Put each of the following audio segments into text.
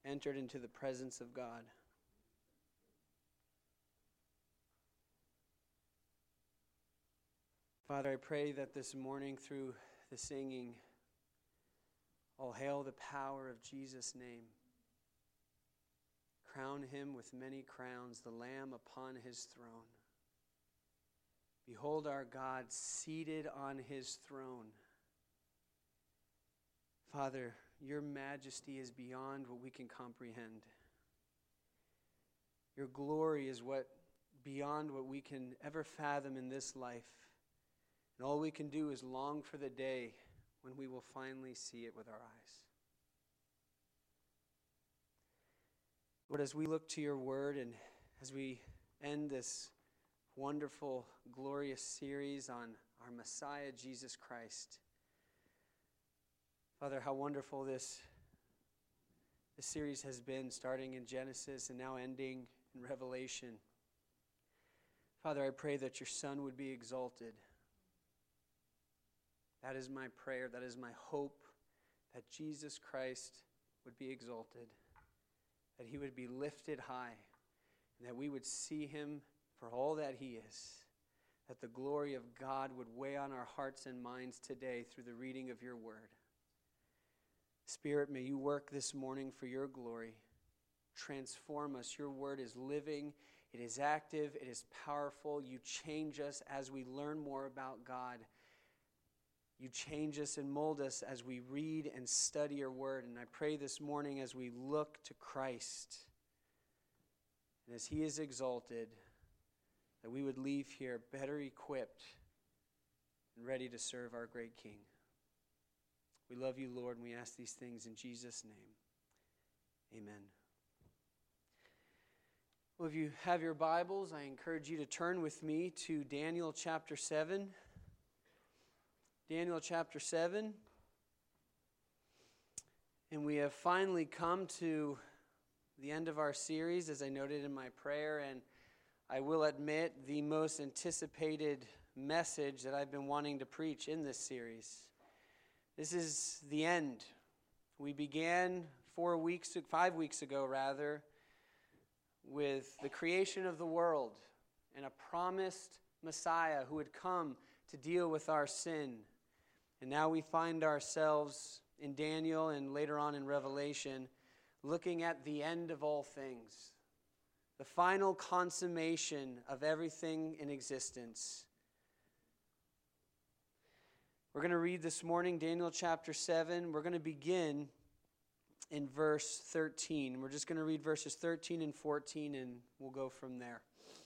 entered into the presence of God. Father, I pray that this morning through the singing, all hail the power of Jesus' name. Crown him with many crowns, the Lamb upon his throne. Behold our God seated on his throne. Father, your majesty is beyond what we can comprehend. Your glory is beyond what we can ever fathom in this life. And all we can do is long for the day when we will finally see it with our eyes. Lord, as we look to your word and as we end this wonderful, glorious series on our Messiah, Jesus Christ, Father, how wonderful this series has been, starting in Genesis and now ending in Revelation. Father, I pray that your Son would be exalted. That is my prayer, that is my hope, that Jesus Christ would be exalted, that he would be lifted high, and that we would see him for all that he is, that the glory of God would weigh on our hearts and minds today through the reading of your word. Spirit, may you work this morning for your glory. Transform us. Your word is living, it is active, it is powerful. You change us as we learn more about God. You change us and mold us as we read and study your word. And I pray this morning as we look to Christ and as he is exalted, that we would leave here better equipped and ready to serve our great King. We love you, Lord, and we ask these things in Jesus' name. Amen. Well, if you have your Bibles, I encourage you to turn with me to Daniel chapter 7. Daniel chapter 7. And we have finally come to the end of our series, as I noted in my prayer, and I will admit the most anticipated message that I've been wanting to preach in this series. This is the end. We began 5 weeks ago, with the creation of the world and a promised Messiah who would come to deal with our sin. And now we find ourselves in Daniel and later on in Revelation looking at the end of all things, the final consummation of everything in existence. We're going to read this morning Daniel chapter 7. We're going to begin in verse 13. We're just going to read verses 13 and 14 and we'll go from there.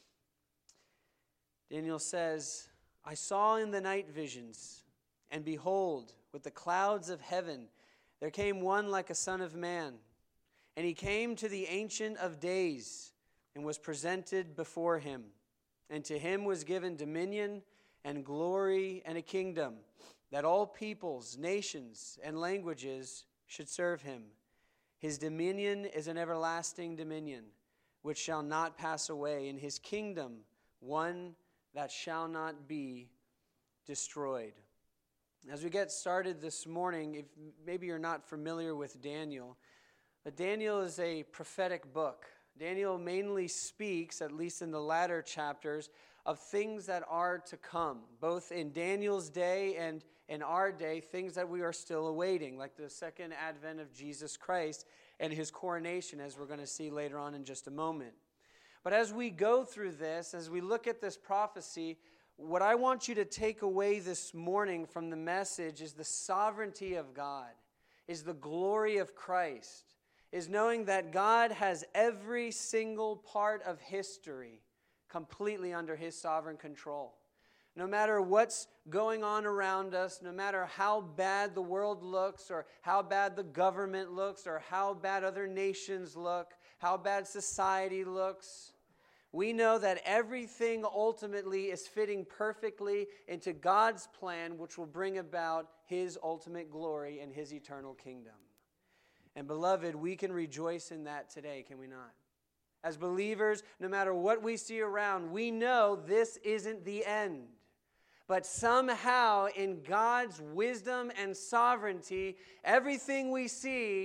Daniel says, I saw in the night visions, and behold, with the clouds of heaven, there came one like a son of man. And he came to the Ancient of Days and was presented before him. And to him was given dominion and glory and a kingdom, that all peoples, nations, and languages should serve him. His dominion is an everlasting dominion, which shall not pass away, and his kingdom one that shall not be destroyed. As we get started this morning, if maybe you're not familiar with Daniel, but Daniel is a prophetic book. Daniel mainly speaks, at least in the latter chapters, of things that are to come, both in Daniel's day and in our day, things that we are still awaiting, like the second advent of Jesus Christ and his coronation, as we're going to see later on in just a moment. But as we go through this, as we look at this prophecy, what I want you to take away this morning from the message is the sovereignty of God, is the glory of Christ, is knowing that God has every single part of history completely under his sovereign control. No matter what's going on around us, no matter how bad the world looks or how bad the government looks or how bad other nations look, how bad society looks, we know that everything ultimately is fitting perfectly into God's plan, which will bring about his ultimate glory and his eternal kingdom. And beloved, we can rejoice in that today, can we not? As believers, no matter what we see around, we know this isn't the end. But somehow, in God's wisdom and sovereignty, everything we see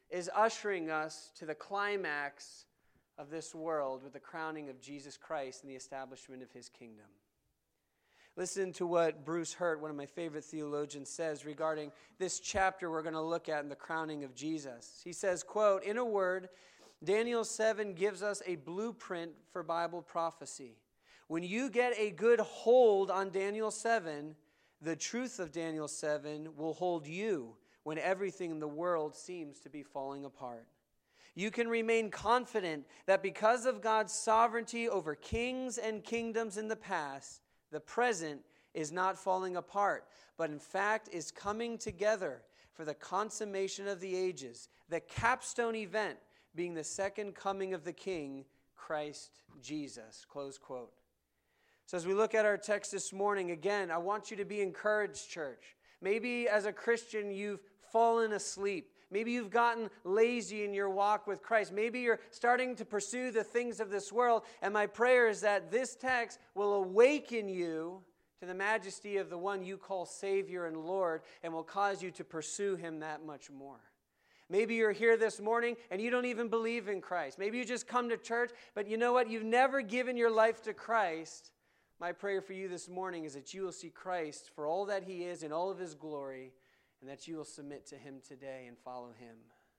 is ushering us to the climax of this world with the crowning of Jesus Christ and the establishment of his kingdom. Listen to what Bruce Hurt, one of my favorite theologians, says regarding this chapter we're going to look at in the crowning of Jesus. He says, quote, "In a word, Daniel 7 gives us a blueprint for Bible prophecy. When you get a good hold on Daniel 7, the truth of Daniel 7 will hold you when everything in the world seems to be falling apart. You can remain confident that because of God's sovereignty over kings and kingdoms in the past, the present is not falling apart, but in fact is coming together for the consummation of the ages, the capstone event being the second coming of the King, Christ Jesus." Close quote. So as we look at our text this morning, again, I want you to be encouraged, church. Maybe as a Christian you've fallen asleep. Maybe you've gotten lazy in your walk with Christ. Maybe you're starting to pursue the things of this world. And my prayer is that this text will awaken you to the majesty of the one you call Savior and Lord and will cause you to pursue him that much more. Maybe you're here this morning and you don't even believe in Christ. Maybe you just come to church, but you know what? You've never given your life to Christ. My prayer for you this morning is that you will see Christ for all that he is in all of his glory, and that you will submit to him today and follow him.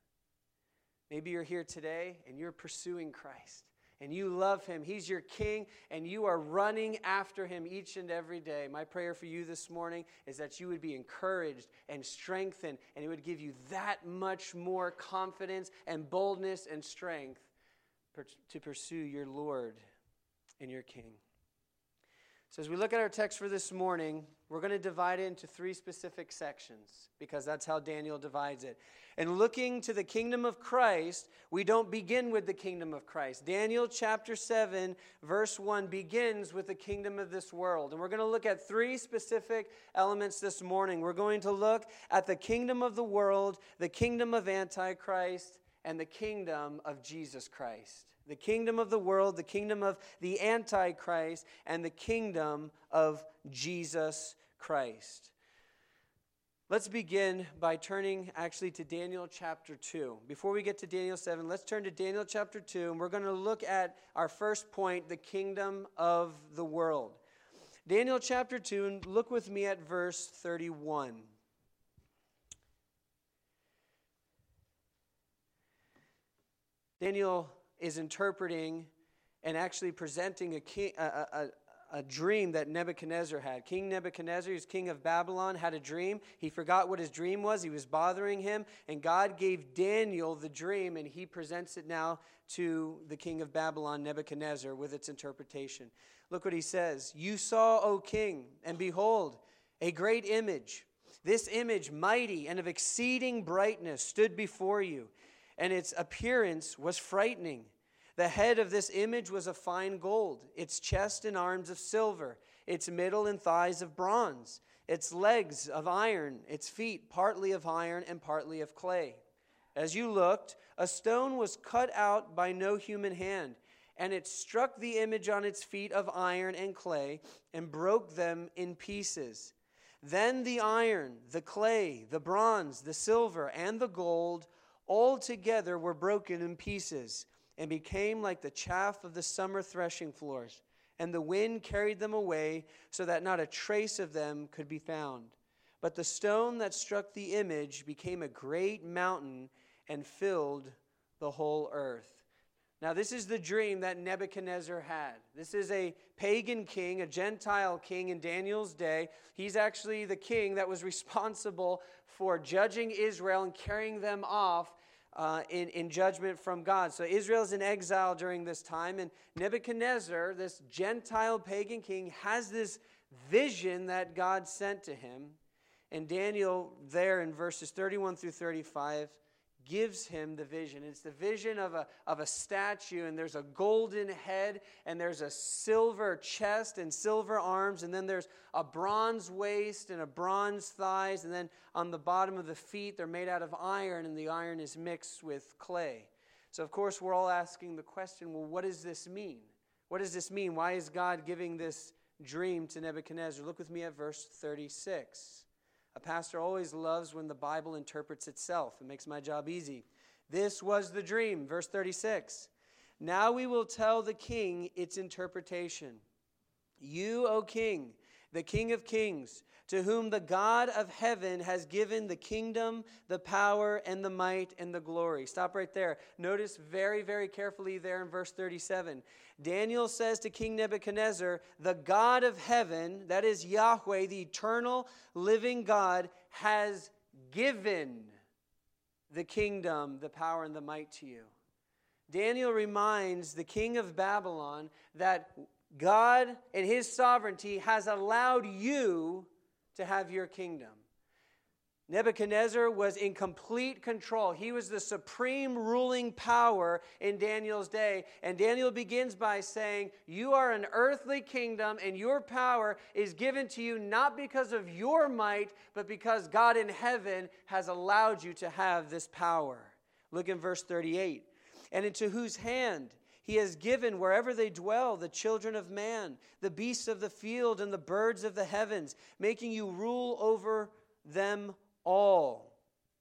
Maybe you're here today and you're pursuing Christ and you love him. He's your King and you are running after him each and every day. My prayer for you this morning is that you would be encouraged and strengthened, and it would give you that much more confidence and boldness and strength to pursue your Lord and your King. So as we look at our text for this morning, we're going to divide it into 3 specific sections because that's how Daniel divides it. And looking to the kingdom of Christ, we don't begin with the kingdom of Christ. Daniel chapter 7, verse 1 begins with the kingdom of this world. And we're going to look at 3 specific elements this morning. We're going to look at the kingdom of the world, the kingdom of Antichrist, and the kingdom of Jesus Christ. The kingdom of the world, the kingdom of the Antichrist, and the kingdom of Jesus Christ. Let's begin by turning actually to Daniel chapter 2. Before we get to Daniel 7, let's turn to Daniel chapter 2, and we're going to look at our first point, the kingdom of the world. Daniel chapter 2, and look with me at verse 31. Daniel is interpreting and actually presenting a dream that Nebuchadnezzar had. King Nebuchadnezzar, who's king of Babylon, had a dream. He forgot what his dream was. He was bothering him. And God gave Daniel the dream, and he presents it now to the king of Babylon, Nebuchadnezzar, with its interpretation. Look what he says. "You saw, O king, and behold, a great image. This image, mighty and of exceeding brightness, stood before you, and its appearance was frightening. The head of this image was of fine gold, its chest and arms of silver, its middle and thighs of bronze, its legs of iron, its feet partly of iron and partly of clay. As you looked, a stone was cut out by no human hand, and it struck the image on its feet of iron and clay and broke them in pieces. Then the iron, the clay, the bronze, the silver, and the gold all together were broken in pieces and became like the chaff of the summer threshing floors. And the wind carried them away so that not a trace of them could be found. But the stone that struck the image became a great mountain and filled the whole earth." Now this is the dream that Nebuchadnezzar had. This is a pagan king, a Gentile king in Daniel's day. He's actually the king that was responsible for judging Israel and carrying them off in judgment from God. So Israel's in exile during this time, and Nebuchadnezzar, this Gentile pagan king, has this vision that God sent to him. And Daniel, there in verses 31 through 35, gives him the vision. It's the vision of a statue, and there's a golden head, and there's a silver chest and silver arms, and then there's a bronze waist and a bronze thighs, and then on the bottom of the feet, they're made out of iron, and the iron is mixed with clay. So, of course, we're all asking the question, well, what does this mean? What does this mean? Why is God giving this dream to Nebuchadnezzar? Look with me at verse 36. A pastor always loves when the Bible interprets itself. It makes my job easy. This was the dream. Verse 36. Now we will tell the king its interpretation. You, O king, the King of kings, to whom the God of heaven has given the kingdom, the power, and the might, and the glory. Stop right there. Notice very, very carefully there in verse 37. Daniel says to King Nebuchadnezzar, the God of heaven, that is Yahweh, the eternal living God, has given the kingdom, the power, and the might to you. Daniel reminds the king of Babylon that God, in his sovereignty, has allowed you to have your kingdom. Nebuchadnezzar was in complete control. He was the supreme ruling power in Daniel's day. And Daniel begins by saying, you are an earthly kingdom, and your power is given to you not because of your might, but because God in heaven has allowed you to have this power. Look in verse 38. And into whose hand he has given wherever they dwell the children of man, the beasts of the field, and the birds of the heavens, making you rule over them all.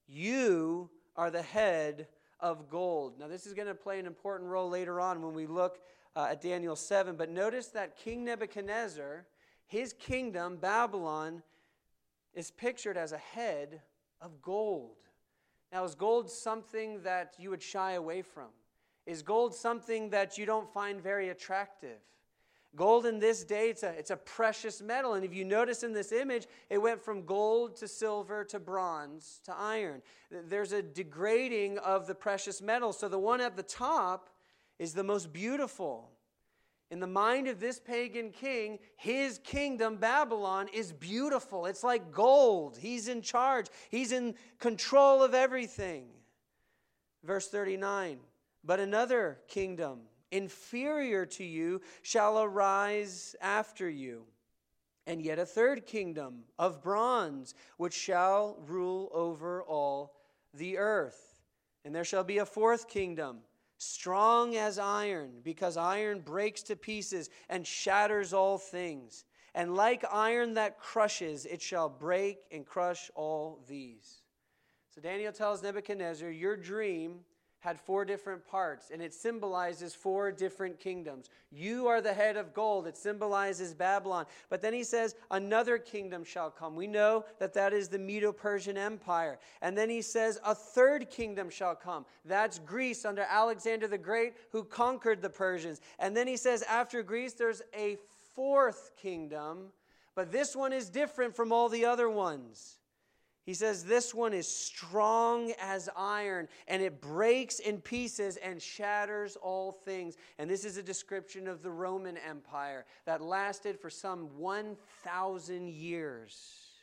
You are the head of gold. Now, this is going to play an important role later on when we look at Daniel 7. But notice that King Nebuchadnezzar, his kingdom, Babylon, is pictured as a head of gold. Now, is gold something that you would shy away from? Is gold something that you don't find very attractive? Gold in this day, it's a precious metal. And if you notice in this image, it went from gold to silver to bronze to iron. There's a degrading of the precious metal. So the one at the top is the most beautiful. In the mind of this pagan king, his kingdom, Babylon, is beautiful. It's like gold. He's in charge. He's in control of everything. Verse 39. But another kingdom, inferior to you, shall arise after you. And yet a third kingdom of bronze, which shall rule over all the earth. And there shall be a fourth kingdom, strong as iron, because iron breaks to pieces and shatters all things. And like iron that crushes, it shall break and crush all these. So Daniel tells Nebuchadnezzar, your dream had 4 different parts, and it symbolizes 4 different kingdoms. You are the head of gold. It symbolizes Babylon. But then he says, another kingdom shall come. We know that that is the Medo-Persian Empire. And then he says, a third kingdom shall come. That's Greece under Alexander the Great, who conquered the Persians. And then he says, after Greece, there's a fourth kingdom, but this one is different from all the other ones. He says this one is strong as iron, and it breaks in pieces and shatters all things. And this is a description of the Roman Empire that lasted for some 1,000 years.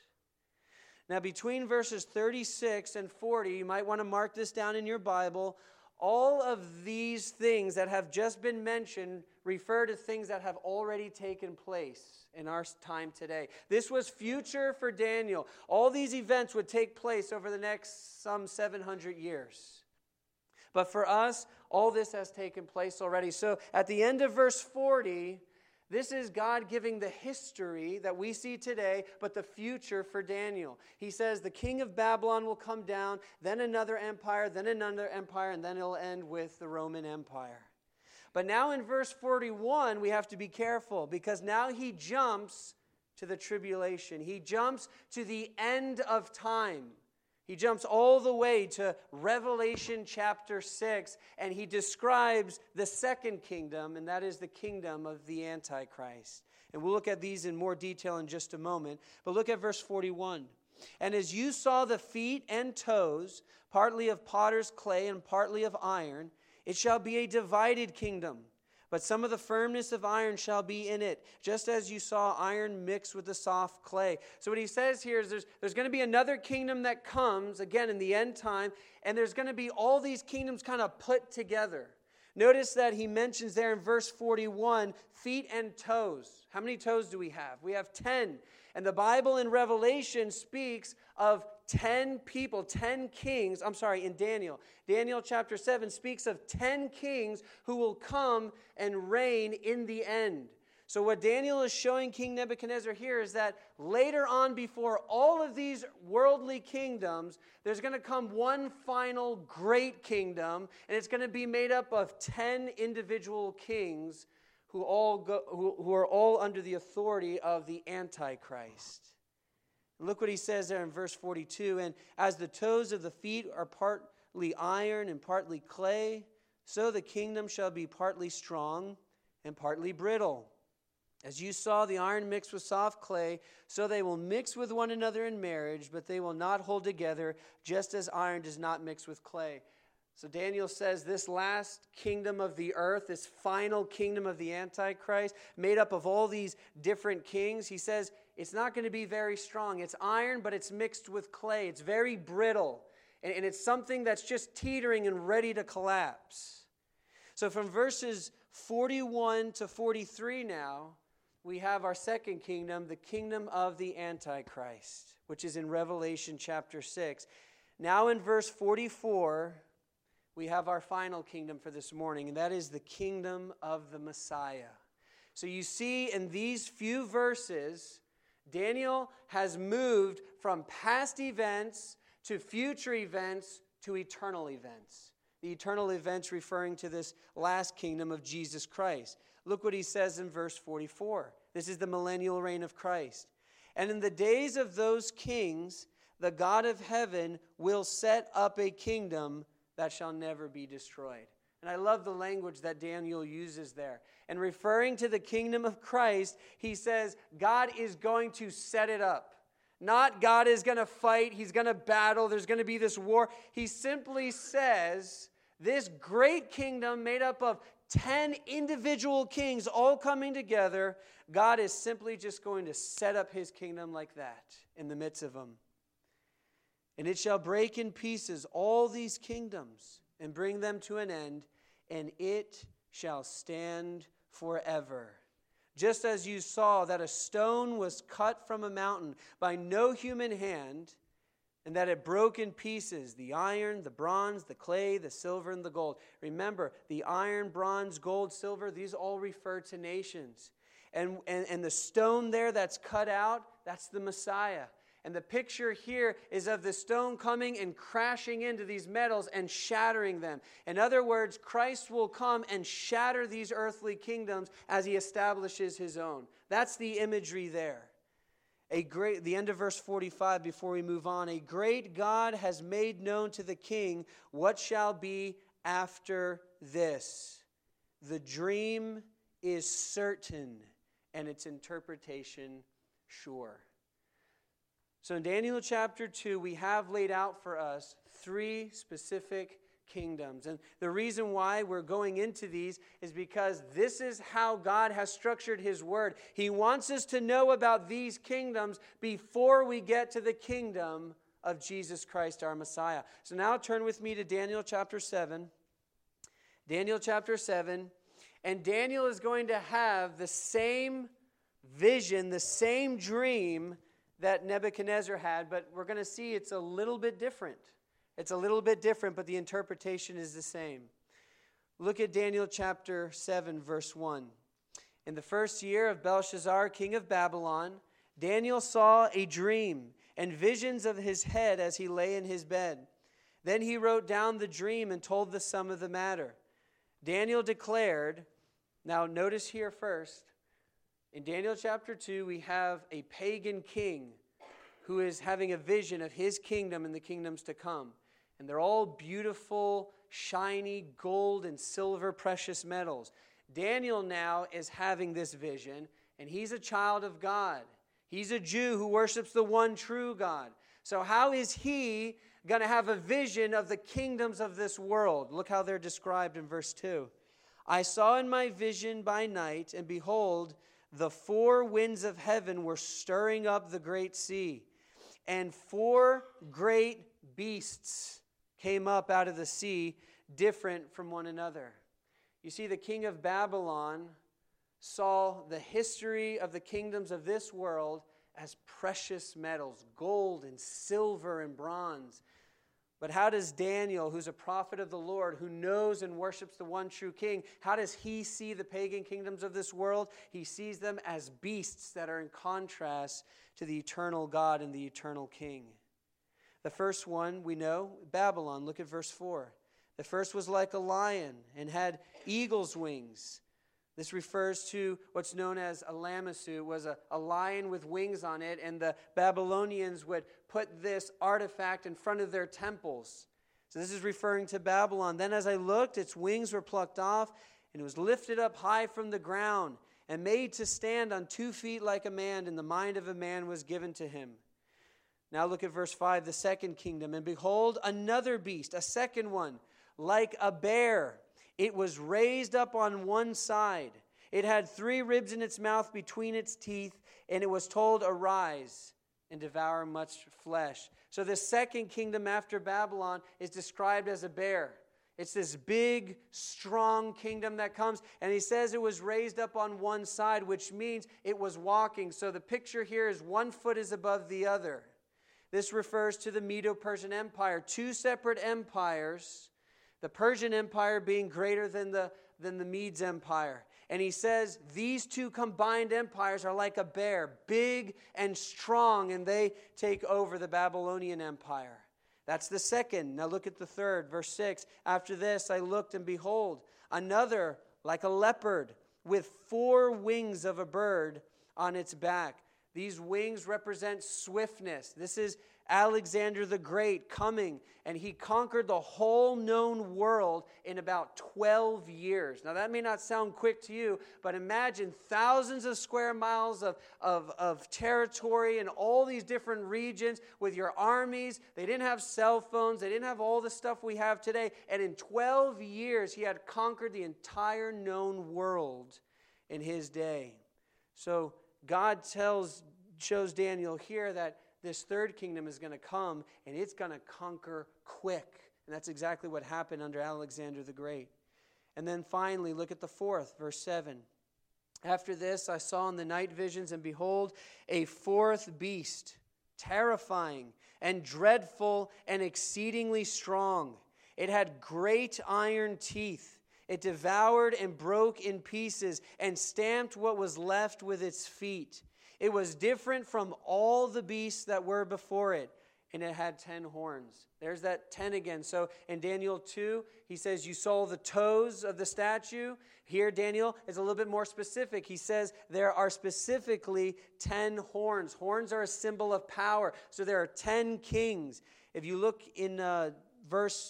Now, between verses 36 and 40, you might want to mark this down in your Bible. All of these things that have just been mentioned refer to things that have already taken place in our time today. This was future for Daniel. All these events would take place over the next some 700 years. But for us, all this has taken place already. So at the end of verse 40, this is God giving the history that we see today, but the future for Daniel. He says the king of Babylon will come down, then another empire, and then it'll end with the Roman Empire. But now in verse 41, we have to be careful because now he jumps to the tribulation. He jumps to the end of time. He jumps all the way to Revelation chapter 6, and he describes the second kingdom, and that is the kingdom of the Antichrist. And we'll look at these in more detail in just a moment. But look at verse 41. And as you saw the feet and toes, partly of potter's clay and partly of iron, it shall be a divided kingdom. But some of the firmness of iron shall be in it, just as you saw iron mixed with the soft clay. So what he says here is there's going to be another kingdom that comes, again, in the end time, and there's going to be all these kingdoms kind of put together. Notice that he mentions there in verse 41, feet and toes. How many toes do we have? We have 10. And the Bible in Revelation speaks of 10 people, 10 kings. In Daniel. Daniel chapter 7 speaks of 10 kings who will come and reign in the end. So what Daniel is showing King Nebuchadnezzar here is that later on, before all of these worldly kingdoms, there's going to come one final great kingdom, and it's going to be made up of 10 individual kings who are all under the authority of the Antichrist. Look what he says there in verse 42. And as the toes of the feet are partly iron and partly clay, so the kingdom shall be partly strong and partly brittle. As you saw the iron mixed with soft clay, so they will mix with one another in marriage, but they will not hold together, just as iron does not mix with clay. So Daniel says this last kingdom of the earth, this final kingdom of the Antichrist, made up of all these different kings, he says it's not going to be very strong. It's iron, but it's mixed with clay. It's very brittle. And it's something that's just teetering and ready to collapse. So from verses 41 to 43 now, we have our second kingdom, the kingdom of the Antichrist, which is in Revelation chapter 6. Now in verse 44, we have our final kingdom for this morning, and that is the kingdom of the Messiah. So you see in these few verses, Daniel has moved from past events to future events to eternal events. The eternal events referring to this last kingdom of Jesus Christ. Look what he says in verse 44. This is the millennial reign of Christ. And in the days of those kings, the God of heaven will set up a kingdom that shall never be destroyed. And I love the language that Daniel uses there. And referring to the kingdom of Christ, he says God is going to set it up. Not God is going to fight, he's going to battle, there's going to be this war. He simply says this great kingdom made up of 10 individual kings all coming together, God is simply just going to set up his kingdom like that in the midst of them. And it shall break in pieces all these kingdoms and bring them to an end, and it shall stand forever. Just as you saw that a stone was cut from a mountain by no human hand, and that it broke in pieces the iron, the bronze, the clay, the silver, and the gold. Remember, the iron, bronze, gold, silver, these all refer to nations. And the stone there that's cut out, that's the Messiah. And the picture here is of the stone coming and crashing into these metals and shattering them. In other words, Christ will come and shatter these earthly kingdoms as he establishes his own. That's the imagery there. The end of verse 45 before we move on. A great God has made known to the king what shall be after this. The dream is certain and its interpretation sure. So in Daniel chapter 2, we have laid out for us 3 specific kingdoms. And the reason why we're going into these is because this is how God has structured his word. He wants us to know about these kingdoms before we get to the kingdom of Jesus Christ, our Messiah. So now turn with me to Daniel chapter 7. Daniel chapter 7. And Daniel is going to have the same vision, the same dream that Nebuchadnezzar had, but we're going to see it's a little bit different. It's a little bit different, but the interpretation is the same. Look at Daniel chapter 7, verse 1. In the first year of Belshazzar, king of Babylon, Daniel saw a dream and visions of his head as he lay in his bed. Then he wrote down the dream and told the sum of the matter. Daniel declared, now notice here first, in Daniel chapter 2, we have a pagan king who is having a vision of his kingdom and the kingdoms to come. And they're all beautiful, shiny gold and silver precious metals. Daniel now is having this vision, and he's a child of God. He's a Jew who worships the one true God. So how is he going to have a vision of the kingdoms of this world? Look how they're described in verse 2. I saw in my vision by night, and behold, the 4 winds of heaven were stirring up the great sea, and 4 great beasts came up out of the sea, different from one another. You see, the king of Babylon saw the history of the kingdoms of this world as precious metals, gold and silver and bronze. But how does Daniel, who's a prophet of the Lord, who knows and worships the one true king, how does he see the pagan kingdoms of this world? He sees them as beasts that are in contrast to the eternal God and the eternal king. The first one we know, Babylon. Look at verse 4. The first was like a lion and had eagle's wings. This refers to what's known as a lamassu. It was a lion with wings on it, and the Babylonians would put this artifact in front of their temples. So this is referring to Babylon. Then as I looked, its wings were plucked off, and it was lifted up high from the ground and made to stand on 2 feet like a man, and the mind of a man was given to him. Now look at verse 5, the second kingdom. And behold, another beast, a second one, like a bear. It was raised up on one side. It had 3 ribs in its mouth between its teeth, and it was told, arise and devour much flesh. So the second kingdom after Babylon is described as a bear. It's this big, strong kingdom that comes, and he says it was raised up on one side, which means it was walking. So the picture here is 1 foot is above the other. This refers to the Medo-Persian Empire, 2 separate empires, the Persian Empire being greater than the Medes Empire. And he says these 2 combined empires are like a bear, big and strong, and they take over the Babylonian Empire. That's the second. Now look at the third, verse 6. After this I looked, and behold, another like a leopard with 4 wings of a bird on its back. These wings represent swiftness. This is Alexander the Great coming, and he conquered the whole known world in about 12 years. Now that may not sound quick to you, but imagine thousands of square miles of territory in all these different regions with your armies. They didn't have cell phones. They didn't have all the stuff we have today. And in 12 years, he had conquered the entire known world in his day. So God shows Daniel here that this third kingdom is going to come, and it's going to conquer quick. And that's exactly what happened under Alexander the Great. And then finally, look at the fourth, verse 7. After this, I saw in the night visions, and behold, a 4th beast, terrifying and dreadful and exceedingly strong. It had great iron teeth. It devoured and broke in pieces and stamped what was left with its feet. It was different from all the beasts that were before it, and it had 10 horns. There's that 10 again. So in Daniel 2, he says, you saw the toes of the statue. Here, Daniel is a little bit more specific. He says there are specifically 10 horns. Horns are a symbol of power. So there are 10 kings. If you look in verse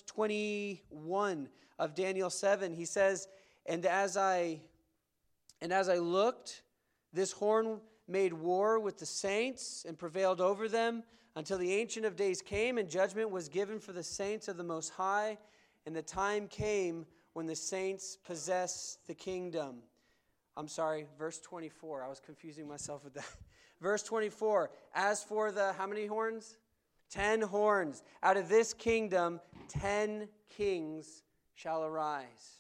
21 of Daniel 7, he says, and as I looked, this horn made war with the saints and prevailed over them until the Ancient of Days came, and judgment was given for the saints of the Most High, and the time came when the saints possess the kingdom. I'm sorry, verse 24. I was confusing myself with that. Verse 24, as for the, how many horns? 10 horns. Out of this kingdom, 10 kings shall arise.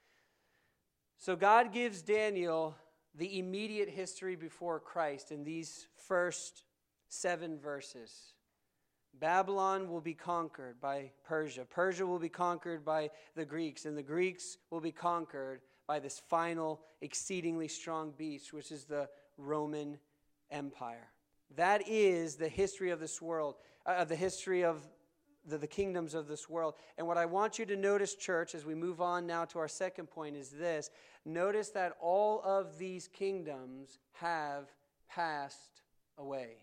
So God gives Daniel the immediate history before Christ in these first 7 verses. Babylon will be conquered by Persia. Persia will be conquered by the Greeks, and the Greeks will be conquered by this final exceedingly strong beast, which is the Roman Empire. That is the history of this world, the history of the kingdoms of this world. And what I want you to notice, church, as we move on now to our second point is this. Notice that all of these kingdoms have passed away.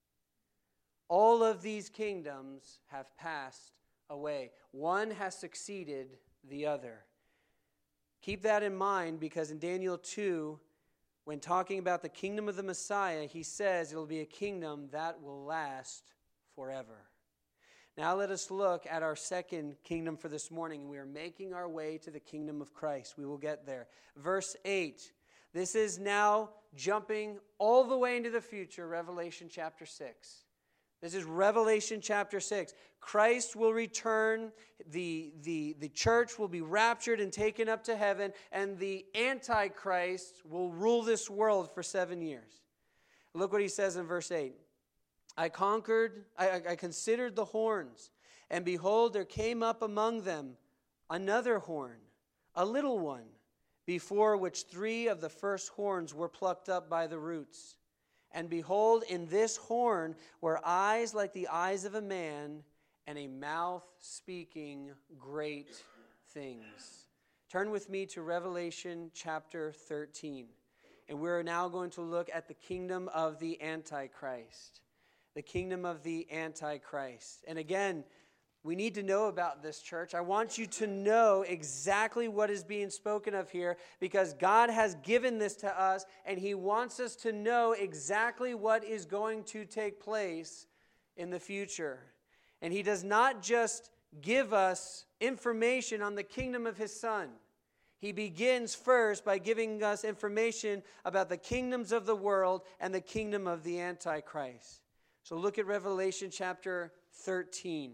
All of these kingdoms have passed away. One has succeeded the other. Keep that in mind, because in Daniel 2, when talking about the kingdom of the Messiah, he says it will be a kingdom that will last forever. Now let us look at our second kingdom for this morning, and we are making our way to the kingdom of Christ. We will get there. Verse 8. This is now jumping all the way into the future, Revelation chapter 6. This is Revelation chapter 6. Christ will return, the church will be raptured and taken up to heaven, and the Antichrist will rule this world for 7 years. Look what he says in verse 8. I considered the horns, And behold, there came up among them another horn, a little one, before which 3 of the first horns were plucked up by the roots. And behold, in this horn were eyes like the eyes of a man, and a mouth speaking great things. Turn with me to Revelation chapter 13. And we're now going to look at the kingdom of the Antichrist. The kingdom of the Antichrist. And again, we need to know about this, church. I want you to know exactly what is being spoken of here, because God has given this to us, and He wants us to know exactly what is going to take place in the future. And He does not just give us information on the kingdom of His Son. He begins first by giving us information about the kingdoms of the world and the kingdom of the Antichrist. So look at Revelation chapter 13.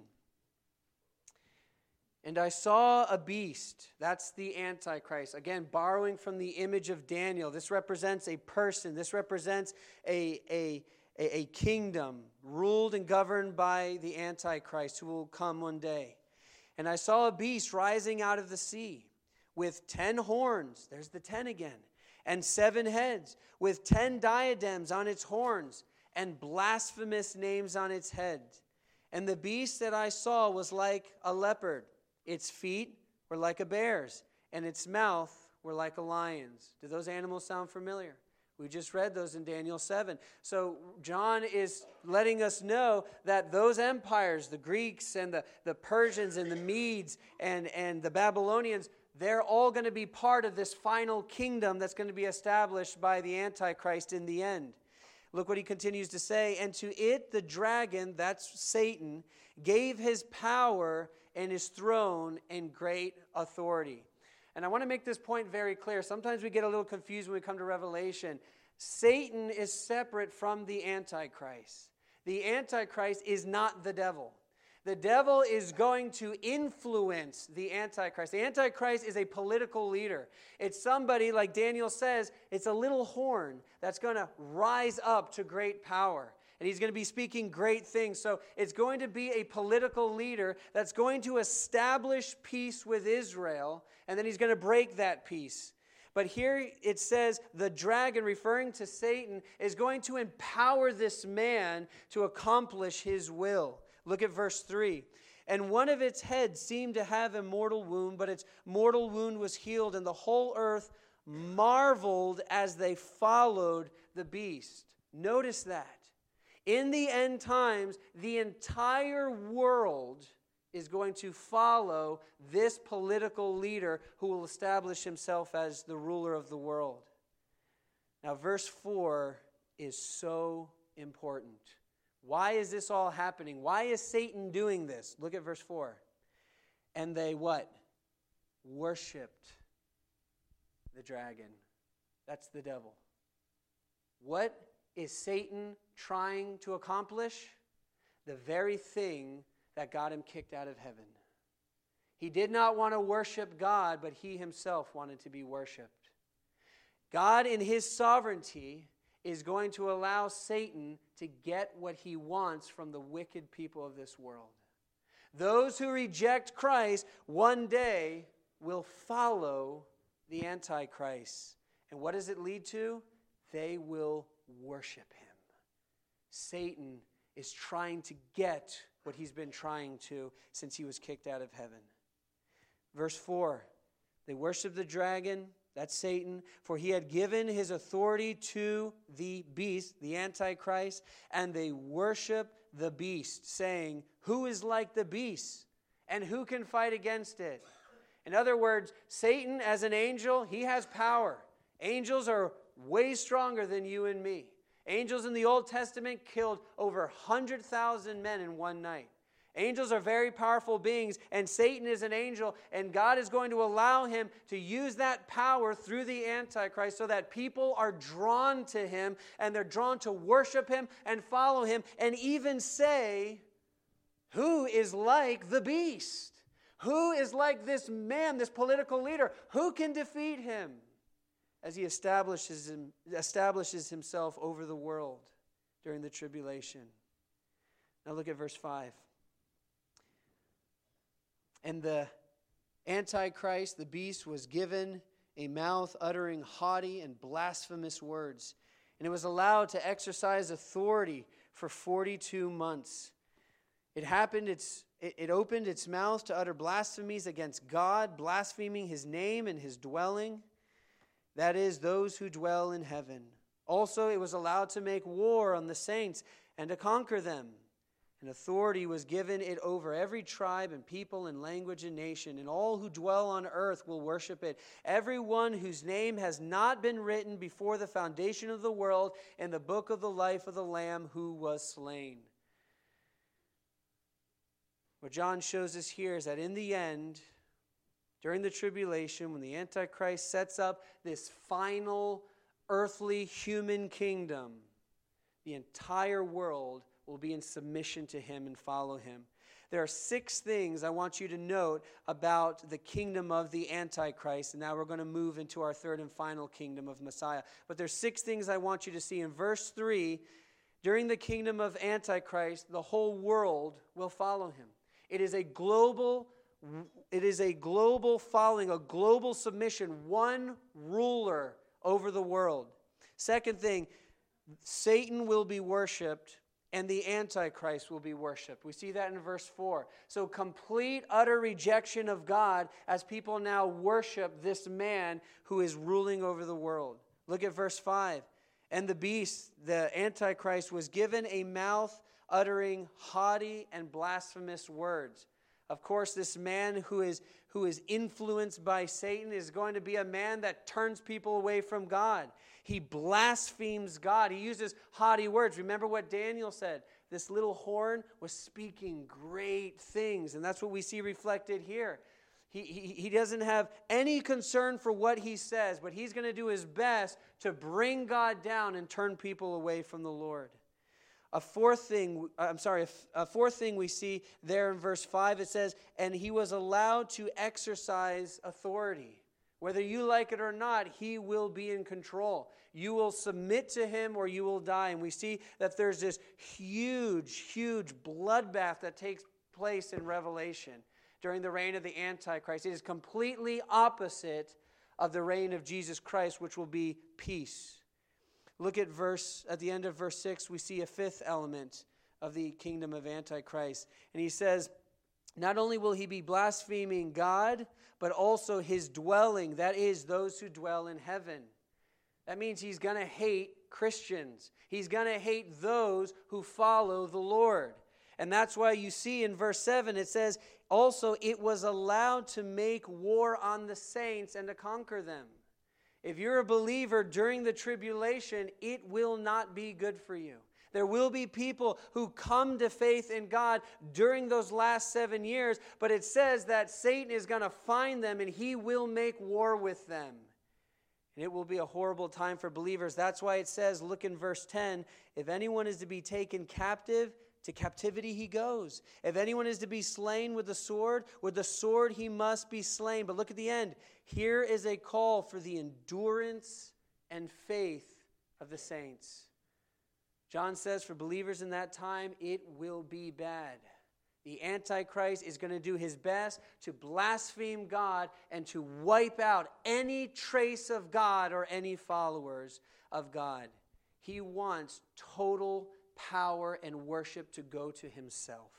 And I saw a beast. That's the Antichrist. Again, borrowing from the image of Daniel. This represents a person. This represents a kingdom ruled and governed by the Antichrist who will come one day. And I saw a beast rising out of the sea with 10 horns. There's the 10 again. And 7 heads, with 10 diadems on its horns and blasphemous names on its head. And the beast that I saw was like a leopard. Its feet were like a bear's, and its mouth were like a lion's. Do those animals sound familiar? We just read those in Daniel 7. So John is letting us know that those empires, the Greeks and the Persians and the Medes and the Babylonians, they're all going to be part of this final kingdom that's going to be established by the Antichrist in the end. Look what he continues to say. And to it, the dragon, that's Satan, gave his power and his throne and great authority. And I want to make this point very clear. Sometimes we get a little confused when we come to Revelation. Satan is separate from the Antichrist. The Antichrist is not the devil. The devil is going to influence the Antichrist. The Antichrist is a political leader. It's somebody, like Daniel says, it's a little horn that's going to rise up to great power. And he's going to be speaking great things. So it's going to be a political leader that's going to establish peace with Israel, and then he's going to break that peace. But here it says the dragon, referring to Satan, is going to empower this man to accomplish his will. Look at verse 3. And one of its heads seemed to have a mortal wound, but its mortal wound was healed, and the whole earth marveled as they followed the beast. Notice that. In the end times, the entire world is going to follow this political leader who will establish himself as the ruler of the world. Now, verse 4 is so important. Why is this all happening? Why is Satan doing this? Look at verse 4. And they what? Worshipped the dragon. That's the devil. What is Satan trying to accomplish? The very thing that got him kicked out of heaven. He did not want to worship God, but he himself wanted to be worshipped. God, in his sovereignty, is going to allow Satan to get what he wants from the wicked people of this world. Those who reject Christ one day will follow the Antichrist. And what does it lead to? They will worship him. Satan is trying to get what he's been trying to since he was kicked out of heaven. Verse 4, they worship the dragon, that's Satan, for he had given his authority to the beast, the Antichrist, and they worship the beast, saying, who is like the beast, and who can fight against it? In other words, Satan as an angel, he has power. Angels are way stronger than you and me. Angels in the Old Testament killed over 100,000 men in one night. Angels are very powerful beings, and Satan is an angel, and God is going to allow him to use that power through the Antichrist so that people are drawn to him, and they're drawn to worship him and follow him, and even say, who is like the beast? Who is like this man, this political leader? Who can defeat him? As he establishes himself over the world during the tribulation. Now look at verse 5. And the Antichrist, the beast, was given a mouth uttering haughty and blasphemous words. And it was allowed to exercise authority for 42 months. It opened its mouth to utter blasphemies against God, blaspheming his name and his dwelling, that is, those who dwell in heaven. Also, it was allowed to make war on the saints and to conquer them. And authority was given it over every tribe and people and language and nation, and all who dwell on earth will worship it. Everyone whose name has not been written before the foundation of the world in the book of the life of the Lamb who was slain. What John shows us here is that in the end, during the tribulation, when the Antichrist sets up this final earthly human kingdom, the entire world will be in submission to him and follow him. There are 6 things I want you to note about the kingdom of the Antichrist, and now we're going to move into our third and final kingdom of Messiah. But there's 6 things I want you to see. In verse 3, during the kingdom of Antichrist, the whole world will follow him. It is a global following, a global submission, one ruler over the world. Second thing, Satan will be worshipped and the Antichrist will be worshipped. We see that in verse 4. So complete, utter rejection of God as people now worship this man who is ruling over the world. Look at verse 5. And the beast, the Antichrist, was given a mouth uttering haughty and blasphemous words. Of course, this man who is influenced by Satan is going to be a man that turns people away from God. He blasphemes God. He uses haughty words. Remember what Daniel said. This little horn was speaking great things. And that's what we see reflected here. He doesn't have any concern for what he says, but he's going to do his best to bring God down and turn people away from the Lord. A fourth thing we see there in verse 5, it says, and he was allowed to exercise authority. Whether you like it or not, he will be in control. You will submit to him or you will die. And we see that there's this huge, huge bloodbath that takes place in Revelation during the reign of the Antichrist. It is completely opposite of the reign of Jesus Christ, which will be peace. Look at the end of verse 6, we see a 5th element of the kingdom of Antichrist. And he says, not only will he be blaspheming God, but also his dwelling, that is, those who dwell in heaven. That means he's going to hate Christians. He's going to hate those who follow the Lord. And that's why you see in verse 7, it says, also it was allowed to make war on the saints and to conquer them. If you're a believer during the tribulation, it will not be good for you. There will be people who come to faith in God during those last 7 years, but it says that Satan is going to find them and he will make war with them. And it will be a horrible time for believers. That's why it says, look in verse 10, if anyone is to be taken captive, to captivity he goes. If anyone is to be slain with the sword he must be slain. But look at the end. Here is a call for the endurance and faith of the saints. John says for believers in that time, it will be bad. The Antichrist is going to do his best to blaspheme God and to wipe out any trace of God or any followers of God. He wants total power and worship to go to himself.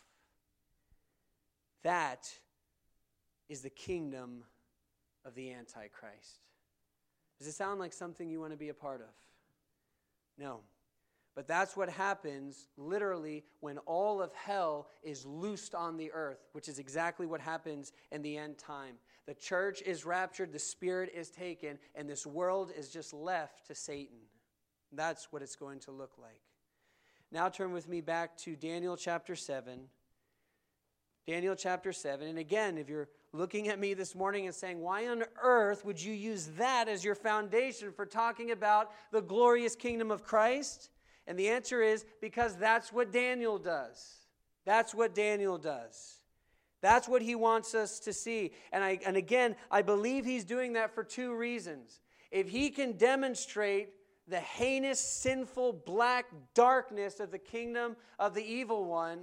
That is the kingdom of the Antichrist. Does it sound like something you want to be a part of? No. But that's what happens literally when all of hell is loosed on the earth, which is exactly what happens in the end time. The church is raptured, the Spirit is taken, and this world is just left to Satan. That's what it's going to look like. Now turn with me back to Daniel chapter 7. Daniel chapter 7. And again, if you're looking at me this morning and saying, why on earth would you use that as your foundation for talking about the glorious kingdom of Christ? And the answer is because that's what Daniel does. That's what Daniel does. That's what he wants us to see. And again, I believe he's doing that for 2 reasons. If he can demonstrate the heinous, sinful, black darkness of the kingdom of the evil one,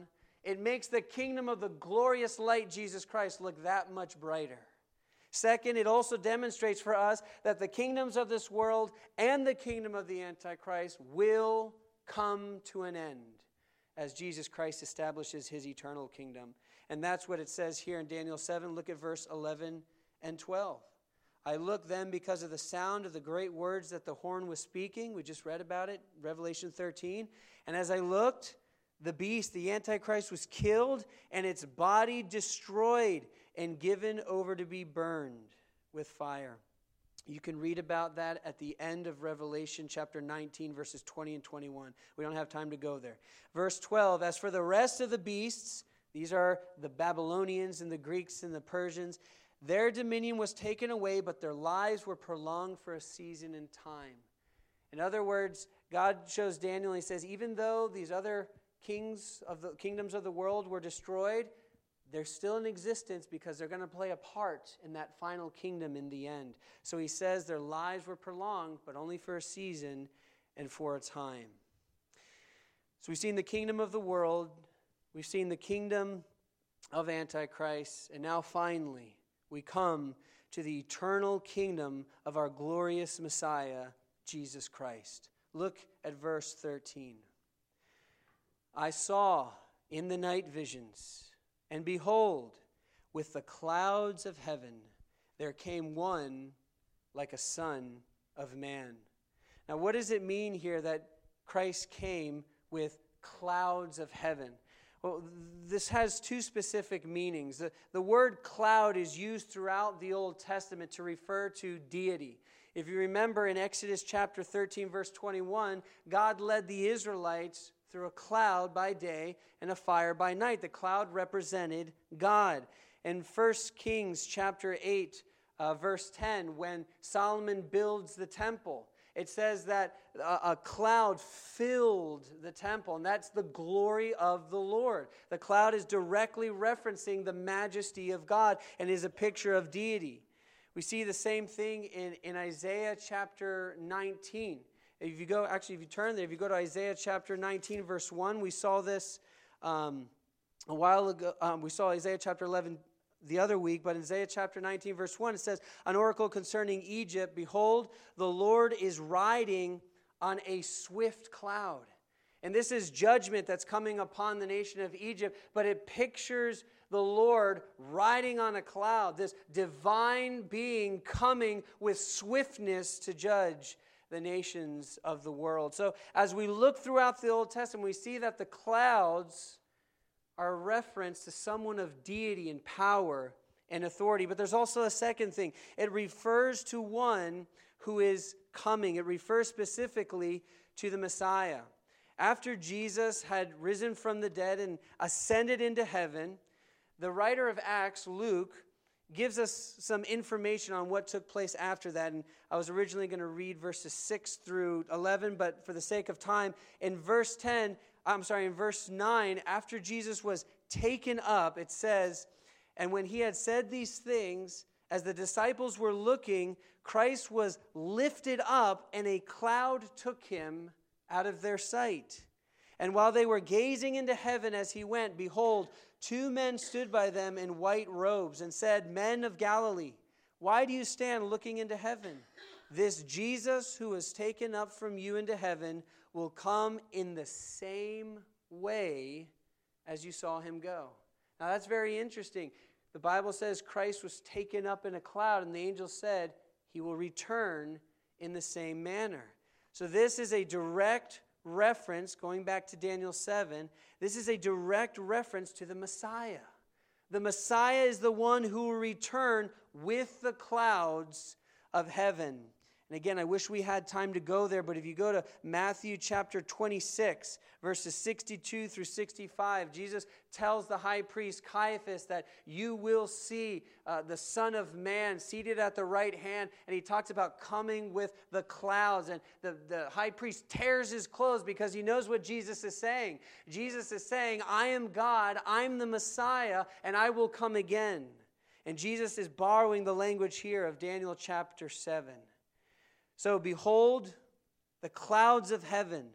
it makes the kingdom of the glorious light, Jesus Christ, look that much brighter. Second, it also demonstrates for us that the kingdoms of this world and the kingdom of the Antichrist will come to an end as Jesus Christ establishes his eternal kingdom. And that's what it says here in Daniel 7. Look at verse 11 and 12. I looked then because of the sound of the great words that the horn was speaking. We just read about it, Revelation 13. And as I looked, the beast, the Antichrist, was killed and its body destroyed and given over to be burned with fire. You can read about that at the end of Revelation chapter 19, verses 20 and 21. We don't have time to go there. Verse 12, as for the rest of the beasts, these are the Babylonians and the Greeks and the Persians, their dominion was taken away, but their lives were prolonged for a season and time. In other words, God shows Daniel, he says, even though these other kingdoms of the world were destroyed, they're still in existence because they're going to play a part in that final kingdom in the end. So he says their lives were prolonged, but only for a season and for a time. So we've seen the kingdom of the world, we've seen the kingdom of Antichrist, and now finally we come to the eternal kingdom of our glorious Messiah, Jesus Christ. Look at verse 13. I saw in the night visions, and behold, with the clouds of heaven, there came one like a son of man. Now, what does it mean here that Christ came with clouds of heaven? Well, this has two specific meanings. The word cloud is used throughout the Old Testament to refer to deity. If you remember in Exodus chapter 13, verse 21, God led the Israelites through a cloud by day and a fire by night. The cloud represented God. In 1 Kings chapter 8, verse 10, when Solomon builds the temple, it says that a cloud filled the temple, and that's the glory of the Lord. The cloud is directly referencing the majesty of God and is a picture of deity. We see the same thing in Isaiah chapter 19. If you turn there, if you go to Isaiah chapter 19, verse 1, we saw this a while ago. We saw Isaiah chapter 11 the other week, but in Isaiah chapter 19, verse 1, it says, an oracle concerning Egypt, behold, the Lord is riding on a swift cloud. And this is judgment that's coming upon the nation of Egypt, but it pictures the Lord riding on a cloud, this divine being coming with swiftness to judge the nations of the world. So as we look throughout the Old Testament, we see that the clouds are a reference to someone of deity and power and authority. But there's also a second thing. It refers to one who is coming. It refers specifically to the Messiah. After Jesus had risen from the dead and ascended into heaven, the writer of Acts, Luke, gives us some information on what took place after that. And I was originally going to read verses 6 through 11, but for the sake of time, in verse 9, after Jesus was taken up, it says, and when he had said these things, as the disciples were looking, Christ was lifted up, and a cloud took him out of their sight. And while they were gazing into heaven as he went, behold, two men stood by them in white robes and said, Men of Galilee, why do you stand looking into heaven? This Jesus who was taken up from you into heaven will come in the same way as you saw him go. Now that's very interesting. The Bible says Christ was taken up in a cloud, and the angel said he will return in the same manner. So this is a direct reference, going back to Daniel 7, this is a direct reference to the Messiah. The Messiah is the one who will return with the clouds of heaven. And again, I wish we had time to go there, but if you go to Matthew chapter 26, verses 62 through 65, Jesus tells the high priest Caiaphas that you will see the Son of Man seated at the right hand, and he talks about coming with the clouds. And the high priest tears his clothes because he knows what Jesus is saying. Jesus is saying, I am God, I'm the Messiah, and I will come again. And Jesus is borrowing the language here of Daniel chapter 7. So behold, the clouds of heaven.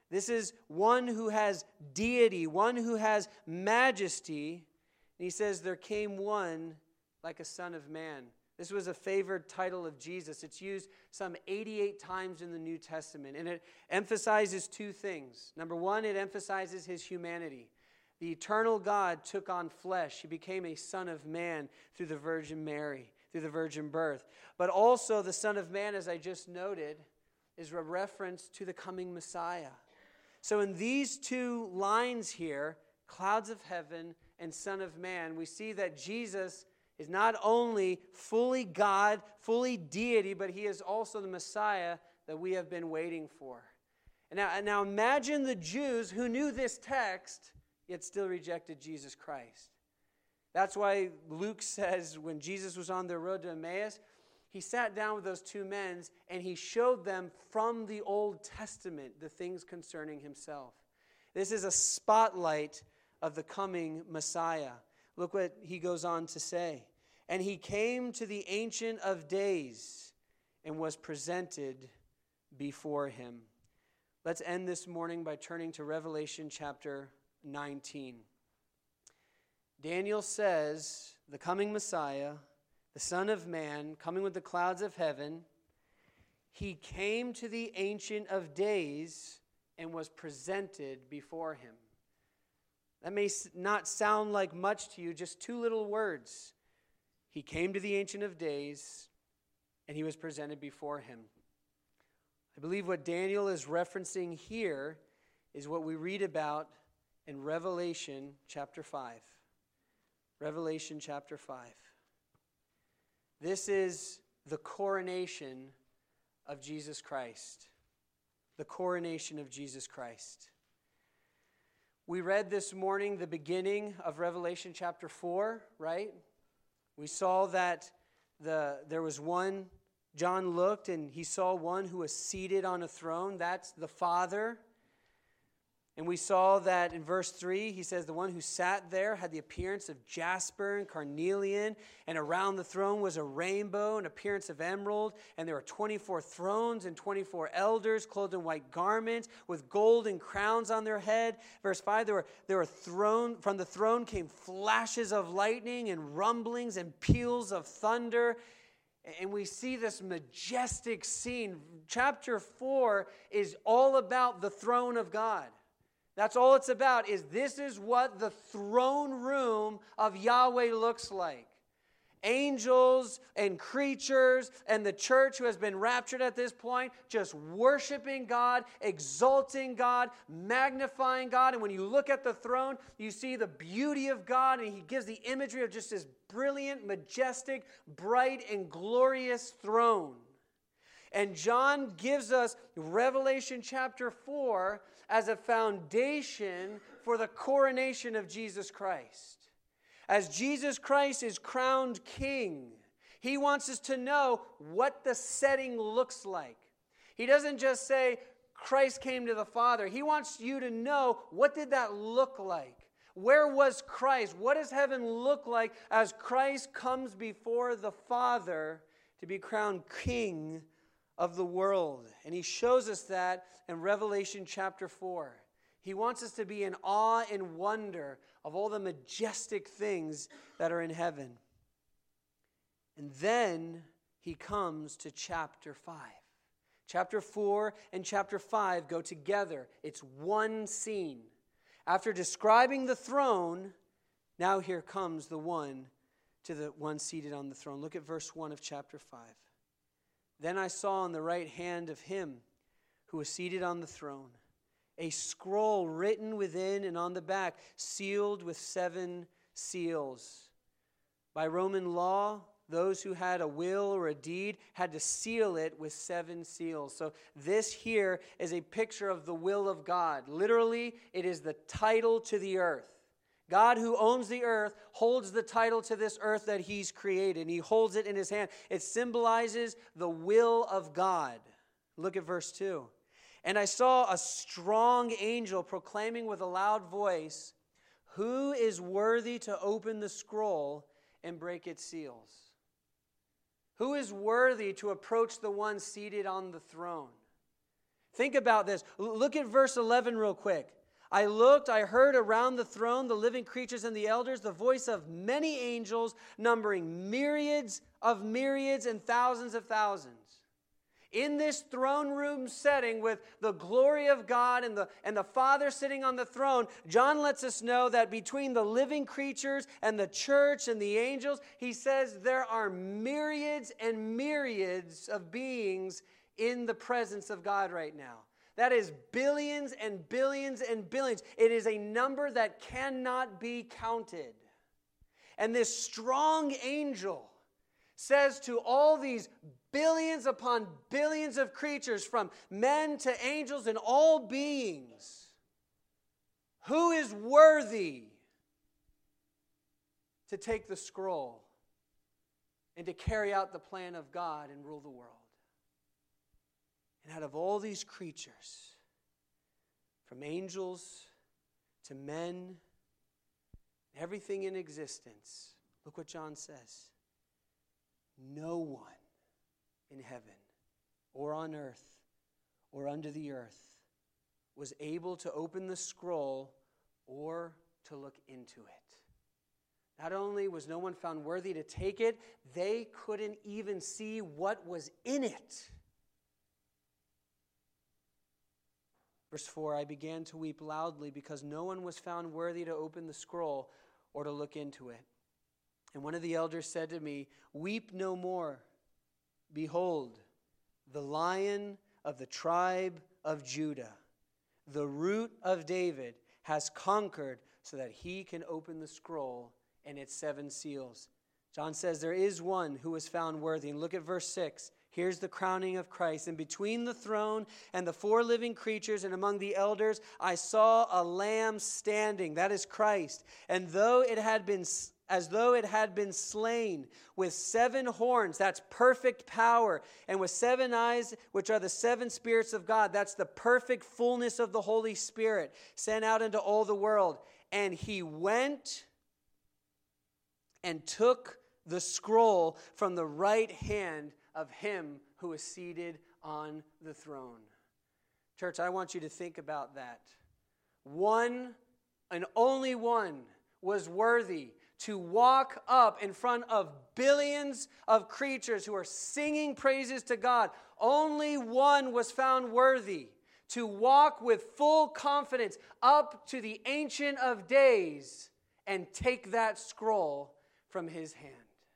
This is one who has deity, one who has majesty. And he says, there came one like a son of man. This was a favored title of Jesus. It's used some 88 times in the New Testament, and it emphasizes two things. Number one, it emphasizes his humanity. The eternal God took on flesh. He became a son of man through the Virgin Mary, through the virgin birth. But also the Son of Man, as I just noted, is a reference to the coming Messiah. So in these two lines here, clouds of heaven and Son of Man, we see that Jesus is not only fully God, fully deity, but he is also the Messiah that we have been waiting for. And now imagine the Jews who knew this text, yet still rejected Jesus Christ. That's why Luke says when Jesus was on the road to Emmaus, he sat down with those two men and he showed them from the Old Testament the things concerning himself. This is a spotlight of the coming Messiah. Look what he goes on to say. And he came to the Ancient of Days and was presented before him. Let's end this morning by turning to Revelation chapter 19. Daniel says, the coming Messiah, the Son of Man, coming with the clouds of heaven, he came to the Ancient of Days and was presented before him. That may not sound like much to you, just two little words. He came to the Ancient of Days, and he was presented before him. I believe what Daniel is referencing here is what we read about in Revelation chapter 5. Revelation chapter 5. This is the coronation of Jesus Christ. The coronation of Jesus Christ. We read this morning the beginning of Revelation chapter 4, right? We saw that there was one, John looked and he saw one who was seated on a throne. That's the Father. And we saw that in verse 3, he says, the one who sat there had the appearance of jasper and carnelian, and around the throne was a rainbow, an appearance of emerald, and there were 24 thrones and 24 elders clothed in white garments with golden crowns on their head. Verse 5, there were from the throne came flashes of lightning and rumblings and peals of thunder. And we see this majestic scene. Chapter 4 is all about the throne of God. That's all it's about, this is what the throne room of Yahweh looks like. Angels and creatures and the church who has been raptured at this point, just worshiping God, exalting God, magnifying God. And when you look at the throne, you see the beauty of God, and he gives the imagery of just this brilliant, majestic, bright, and glorious throne. And John gives us Revelation chapter 4 as a foundation for the coronation of Jesus Christ. As Jesus Christ is crowned king, he wants us to know what the setting looks like. He doesn't just say Christ came to the Father. He wants you to know, what did that look like? Where was Christ? What does heaven look like as Christ comes before the Father to be crowned king of the world? And he shows us that in Revelation chapter 4. He wants us to be in awe and wonder of all the majestic things that are in heaven. And then he comes to chapter 5. Chapter 4 and chapter 5 go together. It's one scene. After describing the throne, now here comes the one seated on the throne. Look at verse 1 of chapter 5. Then I saw on the right hand of him who was seated on the throne a scroll written within and on the back, sealed with 7 seals. By Roman law, those who had a will or a deed had to seal it with 7 seals. So this here is a picture of the will of God. Literally, it is the title to the earth. God, who owns the earth, holds the title to this earth that he's created, and he holds it in his hand. It symbolizes the will of God. Look at verse 2. And I saw a strong angel proclaiming with a loud voice, "Who is worthy to open the scroll and break its seals?" Who is worthy to approach the one seated on the throne? Think about this. Look at verse 11 real quick. I looked, I heard around the throne, the living creatures and the elders, the voice of many angels, numbering myriads of myriads and thousands of thousands. In this throne room setting with the glory of God and the Father sitting on the throne, John lets us know that between the living creatures and the church and the angels, he says there are myriads and myriads of beings in the presence of God right now. That is billions and billions and billions. It is a number that cannot be counted. And this strong angel says to all these billions upon billions of creatures, from men to angels and all beings, who is worthy to take the scroll and to carry out the plan of God and rule the world? And out of all these creatures, from angels to men, everything in existence, look what John says. No one in heaven or on earth or under the earth was able to open the scroll or to look into it. Not only was no one found worthy to take it, they couldn't even see what was in it. Verse 4, I began to weep loudly because no one was found worthy to open the scroll or to look into it. And one of the elders said to me, weep no more. Behold, the Lion of the tribe of Judah, the Root of David, has conquered so that he can open the scroll and its 7 seals. John says there is one who was found worthy. And look at verse 6. Here's the crowning of Christ. And between the throne and the 4 living creatures and among the elders, I saw a lamb standing. That is Christ. And as though it had been slain, with 7 horns, that's perfect power, and with 7 eyes, which are the 7 spirits of God, that's the perfect fullness of the Holy Spirit, sent out into all the world. And he went and took the scroll from the right hand of him who is seated on the throne. Church, I want you to think about that. One and only one was worthy to walk up in front of billions of creatures who are singing praises to God. Only one was found worthy to walk with full confidence up to the Ancient of Days and take that scroll from his hand.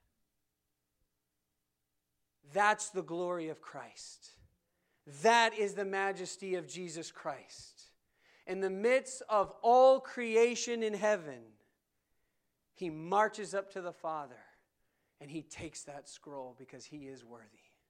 That's the glory of Christ. That is the majesty of Jesus Christ. In the midst of all creation in heaven, he marches up to the Father and he takes that scroll because he is worthy.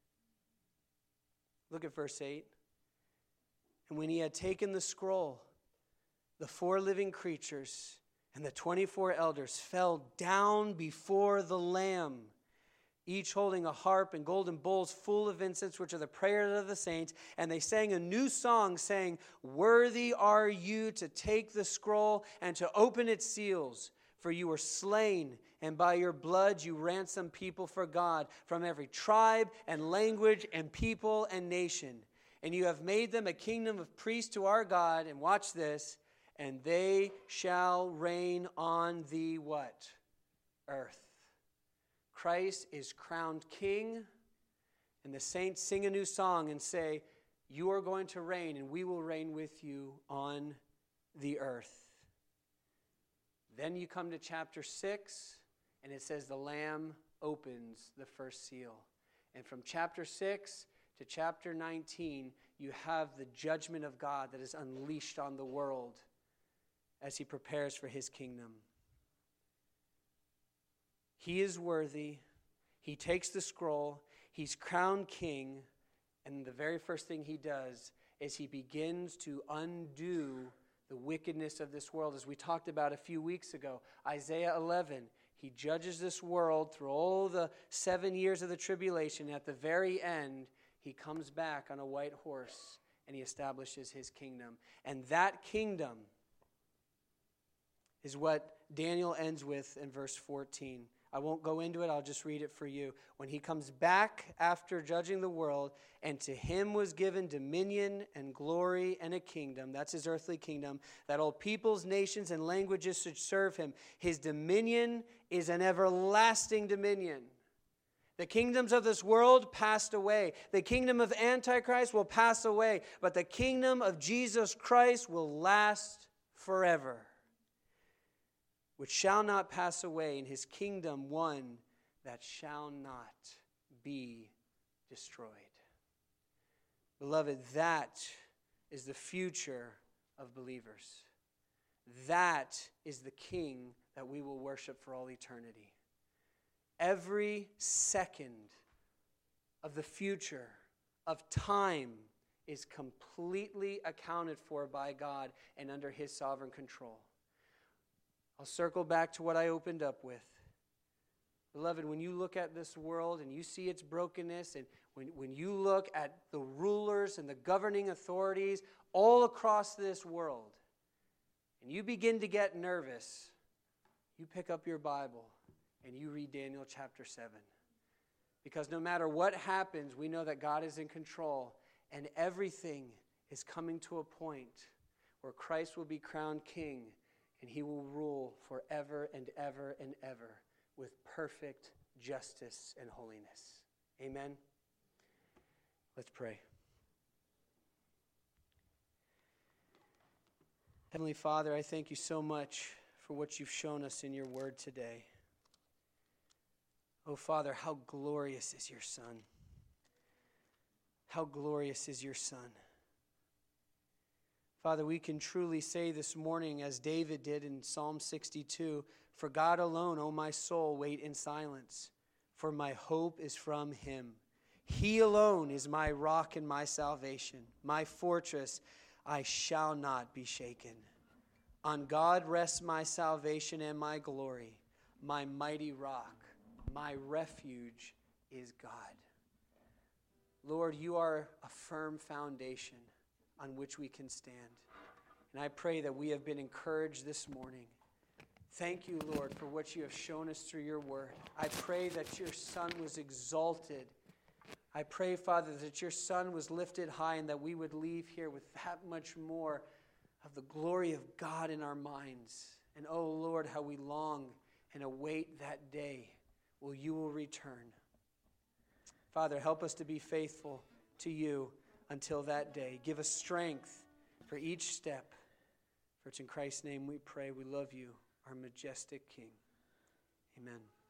Look at verse 8. And when he had taken the scroll, the 4 living creatures and the 24 elders fell down before the Lamb, each holding a harp and golden bowls full of incense, which are the prayers of the saints. And they sang a new song, saying, worthy are you to take the scroll and to open its seals. For you were slain, and by your blood you ransomed people for God from every tribe and language and people and nation. And you have made them a kingdom of priests to our God. And watch this. And they shall reign on the what? Earth. Christ is crowned king, and the saints sing a new song and say, you are going to reign, and we will reign with you on the earth. Then you come to chapter 6, and it says the Lamb opens the first seal. And from chapter 6 to chapter 19, you have the judgment of God that is unleashed on the world as he prepares for his kingdom. He is worthy. He takes the scroll. He's crowned king. And the very first thing he does is he begins to undo the wickedness of this world. As we talked about a few weeks ago, Isaiah 11, he judges this world through all the 7 years of the tribulation. At the very end, he comes back on a white horse and he establishes his kingdom. And that kingdom is what Daniel ends with in verse 14. I won't go into it. I'll just read it for you. When he comes back after judging the world, and to him was given dominion and glory and a kingdom, that's his earthly kingdom, that all peoples, nations, and languages should serve him. His dominion is an everlasting dominion. The kingdoms of this world passed away. The kingdom of Antichrist will pass away, but the kingdom of Jesus Christ will last forever, which shall not pass away, in his kingdom one that shall not be destroyed. Beloved, that is the future of believers. That is the King that we will worship for all eternity. Every second of the future of time is completely accounted for by God and under his sovereign control. I'll circle back to what I opened up with. Beloved, when you look at this world and you see its brokenness, and when you look at the rulers and the governing authorities all across this world, and you begin to get nervous, you pick up your Bible and you read Daniel chapter 7. Because no matter what happens, we know that God is in control, and everything is coming to a point where Christ will be crowned king, and he will rule forever and ever and ever with perfect justice and holiness. Amen? Let's pray. Heavenly Father, I thank you so much for what you've shown us in your word today. Oh, Father, how glorious is your Son. How glorious is your Son. Father, we can truly say this morning, as David did in Psalm 62, "For God alone, O my soul, wait in silence, for my hope is from him. He alone is my rock and my salvation, my fortress, I shall not be shaken. On God rests my salvation and my glory, my mighty rock. My refuge is God." Lord, you are a firm foundation on which we can stand. And I pray that we have been encouraged this morning. Thank you, Lord, for what you have shown us through your word. I pray that your Son was exalted. I pray, Father, that your Son was lifted high, and that we would leave here with that much more of the glory of God in our minds. And oh, Lord, how we long and await that day you will return. Father, help us to be faithful to you until that day. Give us strength for each step. For it's in Christ's name we pray. We love you, our majestic King. Amen.